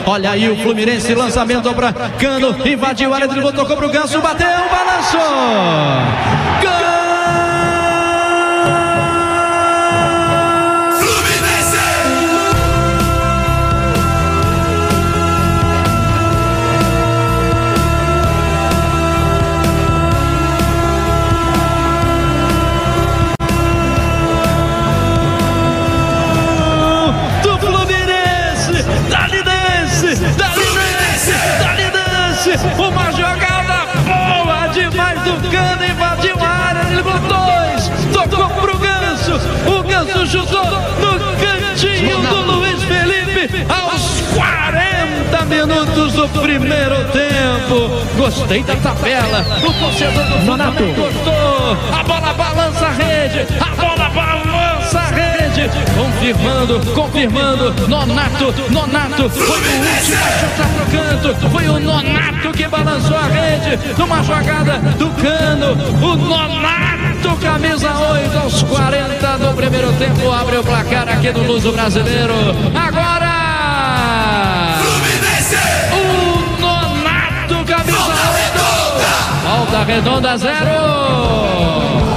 Olha aí o Fluminense, lançamento para Cano, invadiu a área, driblou, tocou pro Ganso, bateu, balançou! Gol! Uma jogada boa demais do Cano, invadiu a área, ele botou dois, tocou pro Ganso, o Ganso chutou no cantinho do Luiz Felipe aos 40 minutos do primeiro tempo. Gostei da tabela, o torcedor do Fluminense gostou, a bola balança a rede, a bola balança a rede, confirmando, Nonato, foi o último a chutar pro canto, foi o Nonato que balançou a rede, numa jogada do Cano, o Nonato, camisa 8, aos 40 do primeiro tempo, abre o placar aqui no Luso Brasileiro, agora, o Nonato, camisa 8, Volta Redonda 0.